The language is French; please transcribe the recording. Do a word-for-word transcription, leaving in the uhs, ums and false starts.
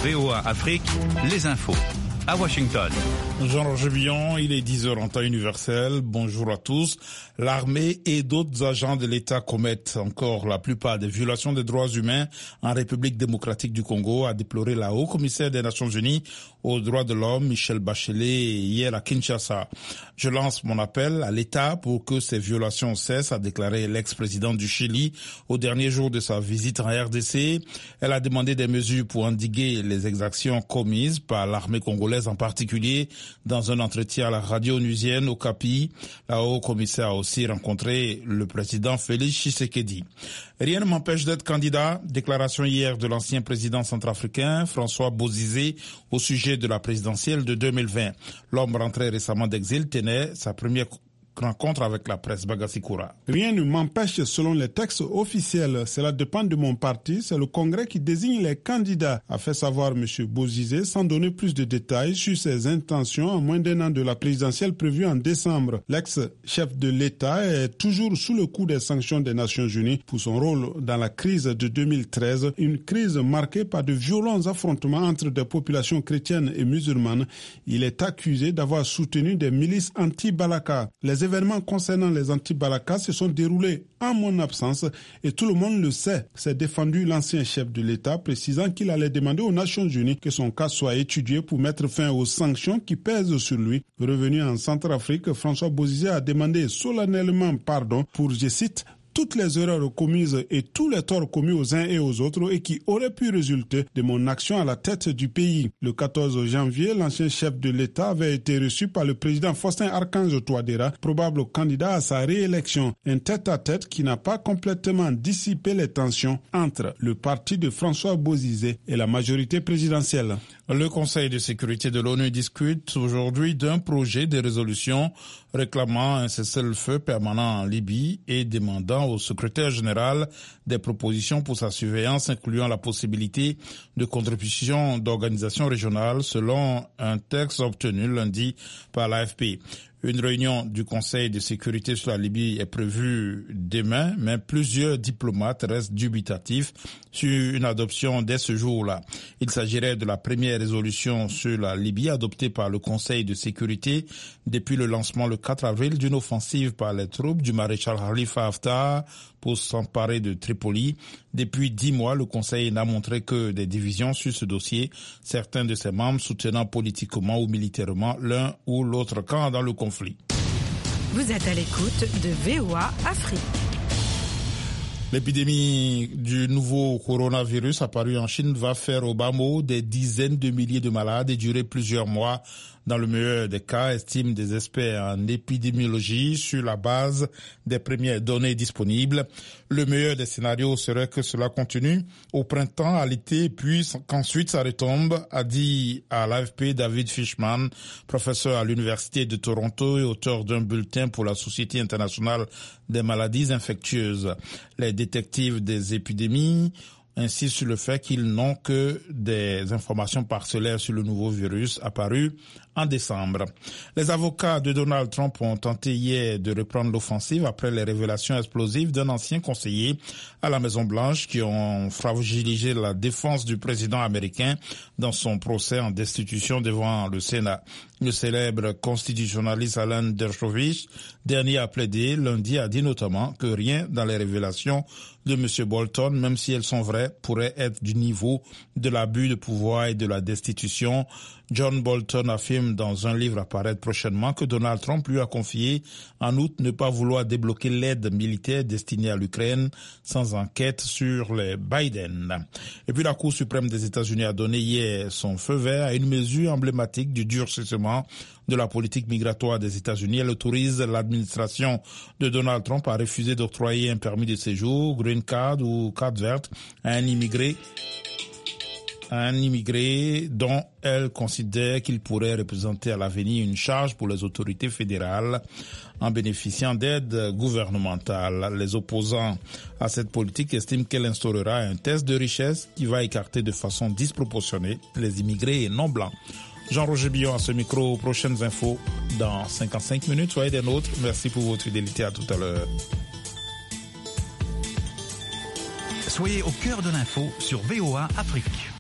V O A Afrique, les infos. À Washington. Jean-Roger Billon, il est dix heures en temps universel. Bonjour à tous. L'armée et d'autres agents de l'État commettent encore la plupart des violations des droits humains en République démocratique du Congo, a déploré la haut-commissaire des Nations Unies aux droits de l'homme, Michelle Bachelet, hier à Kinshasa. Je lance mon appel à l'État pour que ces violations cessent, a déclaré l'ex-président du Chili au dernier jour de sa visite en R D C. Elle a demandé des mesures pour endiguer les exactions commises par l'armée congolaise, en particulier dans un entretien à la radio onusienne au Capi. La haut-commissaire a aussi rencontré le président Félix Tshisekedi. Rien ne m'empêche d'être candidat. Déclaration hier de l'ancien président centrafricain François Bozizé au sujet de la présidentielle de deux mille vingt. L'homme rentré récemment d'exil tenait sa première rencontre avec la presse. Bagasikoura. Rien ne m'empêche selon les textes officiels. Cela dépend de mon parti. C'est le Congrès qui désigne les candidats, a fait savoir M. Bozizé sans donner plus de détails sur ses intentions à moins d'un an de la présidentielle prévue en décembre. L'ex-chef de l'État est toujours sous le coup des sanctions des Nations Unies pour son rôle dans la crise de deux mille treize, une crise marquée par de violents affrontements entre des populations chrétiennes et musulmanes. Il est accusé d'avoir soutenu des milices anti-Balaka. Les Les événements concernant les anti-Balaka se sont déroulés en mon absence et tout le monde le sait, s'est défendu l'ancien chef de l'État, précisant qu'il allait demander aux Nations Unies que son cas soit étudié pour mettre fin aux sanctions qui pèsent sur lui. Revenu en Centrafrique, François Bozizé a demandé solennellement pardon pour, je cite, toutes les erreurs commises et tous les torts commis aux uns et aux autres et qui auraient pu résulter de mon action à la tête du pays. Le quatorze janvier, l'ancien chef de l'État avait été reçu par le président Faustin Archange Touadéra, probable candidat à sa réélection. Un tête-à-tête qui n'a pas complètement dissipé les tensions entre le parti de François Bozizé et la majorité présidentielle. Le Conseil de sécurité de l'ONU discute aujourd'hui d'un projet de résolution réclamant un cessez-le-feu permanent en Libye et demandant au secrétaire général des propositions pour sa surveillance, incluant la possibilité de contribution d'organisations régionales, selon un texte obtenu lundi par l'A F P. Une réunion du Conseil de sécurité sur la Libye est prévue demain, mais plusieurs diplomates restent dubitatifs sur une adoption dès ce jour-là. Il s'agirait de la première résolution sur la Libye adoptée par le Conseil de sécurité depuis le lancement le quatre avril d'une offensive par les troupes du maréchal Khalifa Haftar pour s'emparer de Tripoli. Depuis dix mois, le Conseil n'a montré que des divisions sur ce dossier, certains de ses membres soutenant politiquement ou militairement l'un ou l'autre camp dans le conflit. Vous êtes à l'écoute de V O A Afrique. L'épidémie du nouveau coronavirus apparu en Chine va faire au bas mot des dizaines de milliers de malades et durer plusieurs mois. Dans le meilleur des cas, estiment des experts en épidémiologie sur la base des premières données disponibles. Le meilleur des scénarios serait que cela continue au printemps, à l'été, puis qu'ensuite ça retombe, a dit à l'A F P David Fishman, professeur à l'Université de Toronto et auteur d'un bulletin pour la Société internationale des maladies infectieuses. Les détectives des épidémies insistent sur le fait qu'ils n'ont que des informations parcellaires sur le nouveau virus apparu en décembre. Les avocats de Donald Trump ont tenté hier de reprendre l'offensive après les révélations explosives d'un ancien conseiller à la Maison-Blanche qui ont fragilisé la défense du président américain dans son procès en destitution devant le Sénat. Le célèbre constitutionnaliste Alan Dershowitz, dernier à plaider, lundi a dit notamment que rien dans les révélations de M. Bolton, même si elles sont vraies, pourrait être du niveau de l'abus de pouvoir et de la destitution. John Bolton affirme dans un livre à paraître prochainement que Donald Trump lui a confié en août ne pas vouloir débloquer l'aide militaire destinée à l'Ukraine sans enquête sur les Biden. Et puis la Cour suprême des États-Unis a donné hier son feu vert à une mesure emblématique du durcissement de la politique migratoire des États-Unis. Elle autorise l'administration de Donald Trump à refuser d'octroyer un permis de séjour, green card ou carte verte à un immigré un immigré dont elle considère qu'il pourrait représenter à l'avenir une charge pour les autorités fédérales en bénéficiant d'aides gouvernementales. Les opposants à cette politique estiment qu'elle instaurera un test de richesse qui va écarter de façon disproportionnée les immigrés non blancs. Jean-Roger Billon à ce micro, prochaines infos dans cinquante-cinq minutes. Soyez des nôtres. Merci pour votre fidélité. À tout à l'heure. Soyez au cœur de l'info sur V O A Afrique.